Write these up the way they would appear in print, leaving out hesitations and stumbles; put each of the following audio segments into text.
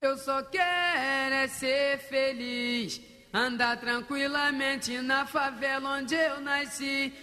Eu só quero é ser feliz, andar tranquilamente na favela onde eu nasci,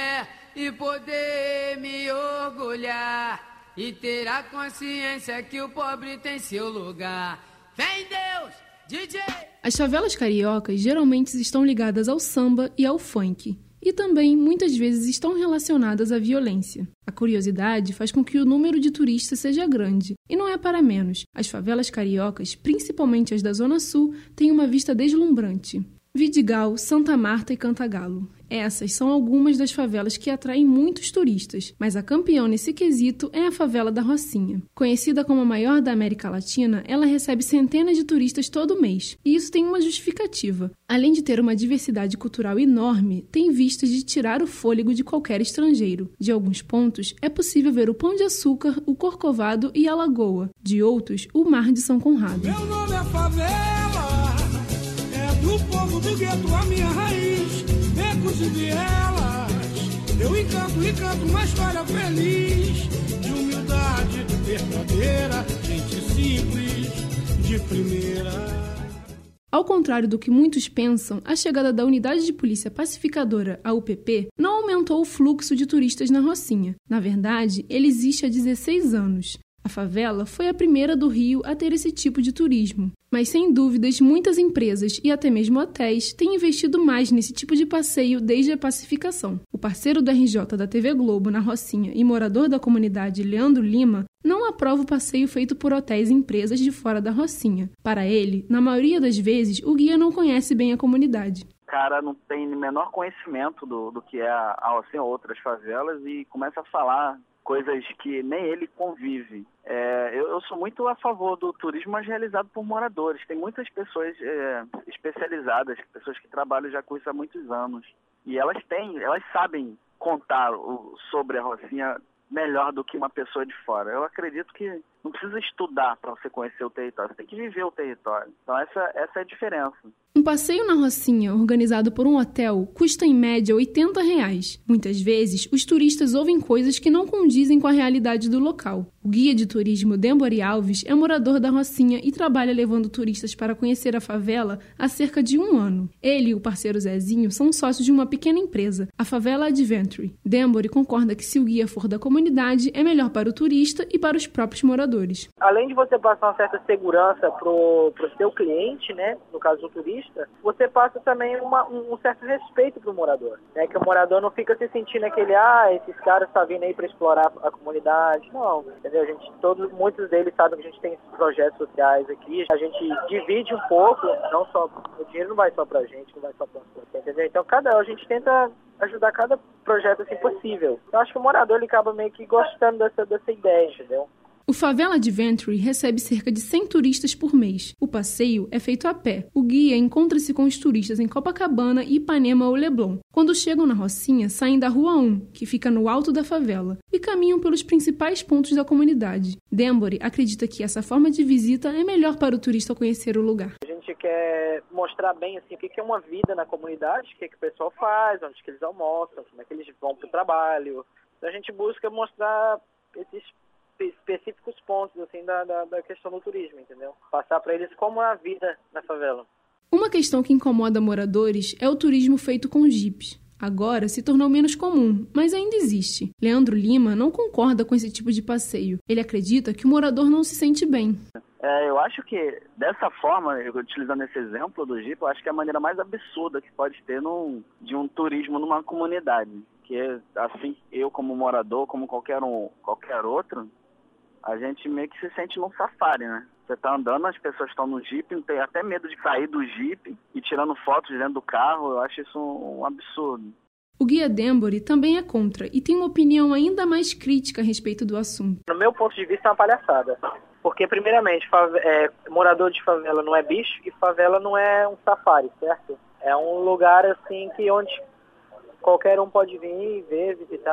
e poder me orgulhar e ter a consciência que o pobre tem seu lugar. Vem Deus, DJ! As favelas cariocas geralmente estão ligadas ao samba e ao funk. E também, muitas vezes, estão relacionadas à violência. A curiosidade faz com que o número de turistas seja grande. E não é para menos. As favelas cariocas, principalmente as da Zona Sul, têm uma vista deslumbrante. Vidigal, Santa Marta e Cantagalo. Essas são algumas das favelas que atraem muitos turistas, mas a campeã nesse quesito é a favela da Rocinha. Conhecida como a maior da América Latina, ela recebe centenas de turistas todo mês, e isso tem uma justificativa. Além de ter uma diversidade cultural enorme, tem vistas de tirar o fôlego de qualquer estrangeiro. De alguns pontos, é possível ver o Pão de Açúcar, o Corcovado e a Lagoa. De outros, o Mar de São Conrado. Meu nome é favela, é do povo do gueto, a minha raiz. Becos e vielas, eu encanto uma história feliz, de humildade verdadeira, gente simples, de primeira. Ao contrário do que muitos pensam, a chegada da Unidade de Polícia Pacificadora, a UPP, não aumentou o fluxo de turistas na Rocinha. Na verdade, ele existe há 16 anos. A favela foi a primeira do Rio a ter esse tipo de turismo. Mas, sem dúvidas, muitas empresas e até mesmo hotéis têm investido mais nesse tipo de passeio desde a pacificação. O parceiro do RJ da TV Globo na Rocinha e morador da comunidade, Leandro Lima, não aprova o passeio feito por hotéis e empresas de fora da Rocinha. Para ele, na maioria das vezes, o guia não conhece bem a comunidade. O cara não tem o menor conhecimento do que é a Rocinha ou outras favelas e começa a falar coisas que nem ele convive. Eu sou muito a favor do turismo, mas realizado por moradores. Tem muitas pessoas especializadas, pessoas que trabalham já com isso há muitos anos. E elas sabem contar sobre a Rocinha melhor do que uma pessoa de fora. Eu acredito que não precisa estudar para você conhecer o território, você tem que viver o território. Então essa é a diferença. Um passeio na Rocinha, organizado por um hotel, custa em média R$80. Muitas vezes, os turistas ouvem coisas que não condizem com a realidade do local. O guia de turismo Dembori Alves é morador da Rocinha e trabalha levando turistas para conhecer a favela há cerca de 1 ano. Ele e o parceiro Zezinho são sócios de uma pequena empresa, a Favela Adventure. Dembori concorda que se o guia for da comunidade, é melhor para o turista e para os próprios moradores. Além de você passar uma certa segurança pro seu cliente, né, no caso do turista, você passa também um certo respeito pro morador, né, que o morador não fica se sentindo esses caras estão vindo aí para explorar a comunidade. Não, entendeu? Muitos deles sabem que a gente tem esses projetos sociais aqui, a gente divide um pouco, não só, o dinheiro não vai só pra gente, não vai só pra você, entendeu? Então a gente tenta ajudar cada projeto assim possível. Eu acho que o morador ele acaba meio que gostando dessa ideia, entendeu? O Favela Adventure recebe cerca de 100 turistas por mês. O passeio é feito a pé. O guia encontra-se com os turistas em Copacabana, Ipanema ou Leblon. Quando chegam na Rocinha, saem da Rua 1, que fica no alto da favela, e caminham pelos principais pontos da comunidade. Dembori acredita que essa forma de visita é melhor para o turista conhecer o lugar. A gente quer mostrar bem assim, o que é uma vida na comunidade, o que o pessoal faz, onde que eles almoçam, como é que eles vão para o trabalho. Então, a gente busca mostrar esses específicos pontos assim da questão do turismo, entendeu? Passar para eles como é a vida na favela. Uma questão que incomoda moradores é o turismo feito com jipes. Agora se tornou menos comum, mas ainda existe. Leandro Lima não concorda com esse tipo de passeio. Ele acredita que o morador não se sente bem. Eu acho que, dessa forma, utilizando esse exemplo do jipe, eu acho que é a maneira mais absurda que pode ter de um turismo numa comunidade. Que, assim, eu como morador, como qualquer outro, a gente meio que se sente num safari, né? Você tá andando, as pessoas estão no jipe, não tem até medo de sair do jipe e tirando fotos dentro do carro. Eu acho isso um absurdo. O guia Dembori também é contra e tem uma opinião ainda mais crítica a respeito do assunto. No meu ponto de vista, é uma palhaçada. Porque, primeiramente, morador de favela não é bicho e favela não é um safari, certo? É um lugar assim onde qualquer um pode vir, ver, visitar.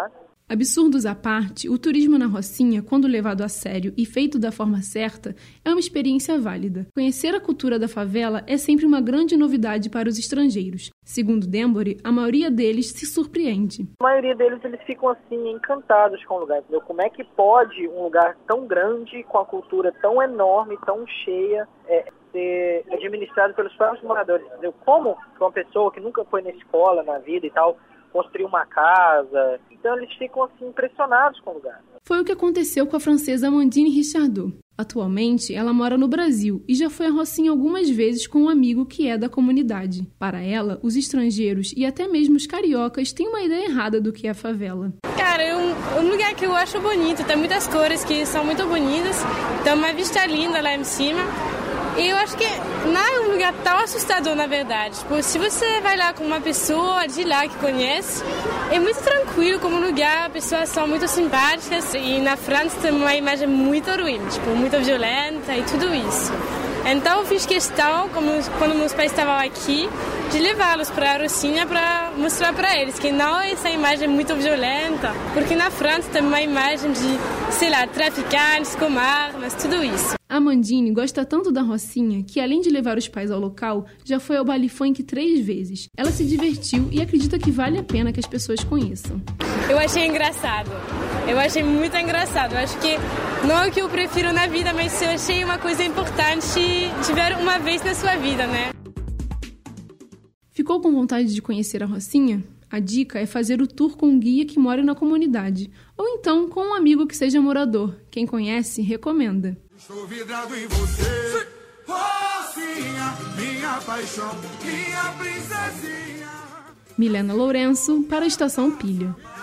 Absurdos à parte, o turismo na Rocinha, quando levado a sério e feito da forma certa, é uma experiência válida. Conhecer a cultura da favela é sempre uma grande novidade para os estrangeiros. Segundo Dembory, a maioria deles se surpreende. A maioria deles eles ficam assim encantados com o lugar, entendeu? Como é que pode um lugar tão grande, com a cultura tão enorme, tão cheia, ser administrado pelos próprios moradores, entendeu? Como uma pessoa que nunca foi na escola na vida e tal, construir uma casa. Então eles ficam assim impressionados com o lugar. Foi o que aconteceu com a francesa Amandine Richardot. Atualmente, ela mora no Brasil e já foi à Rocinha algumas vezes com um amigo que é da comunidade. Para ela, os estrangeiros e até mesmo os cariocas têm uma ideia errada do que é a favela. Cara, é um lugar que eu acho bonito. Tem muitas cores que são muito bonitas. Tem uma vista linda lá em cima. E eu acho que não é um lugar tão assustador, na verdade. Tipo, se você vai lá com uma pessoa de lá que conhece, é muito tranquilo como lugar, as pessoas são muito simpáticas. E na França tem uma imagem muito ruim, tipo, muito violenta e tudo isso. Então eu fiz questão, quando meus pais estavam aqui, de levá-los para a Rocinha para mostrar para eles que não é essa imagem muito violenta, porque na França tem uma imagem de, sei lá, traficantes com armas, tudo isso. A Amandine gosta tanto da Rocinha que, além de levar os pais ao local, já foi ao baile funk 3 vezes. Ela se divertiu e acredita que vale a pena que as pessoas conheçam. Eu achei engraçado. Eu achei muito engraçado. Eu acho que não é o que eu prefiro na vida, mas eu achei uma coisa importante de ver uma vez na sua vida, né? Ficou com vontade de conhecer a Rocinha? A dica é fazer o tour com um guia que mora na comunidade, ou então com um amigo que seja morador. Quem conhece, recomenda. Estou vidrado em você, Rocinha, minha paixão, minha princesinha. Milena Lourenço, para a Estação Pilha.